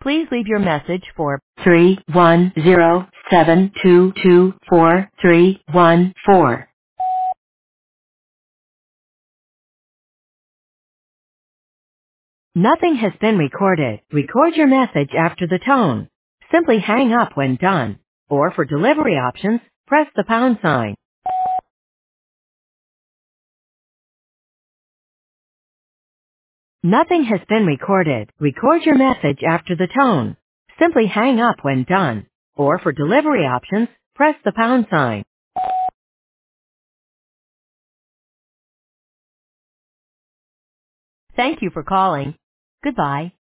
Please leave your message for 31072244314. Nothing has been recorded. Record your message after the tone. Simply hang up when done. Or for delivery options, press the pound sign. Nothing has been recorded. Record your message after the tone. Simply hang up when done. Or for delivery options, press the pound sign. Thank you for calling. Goodbye.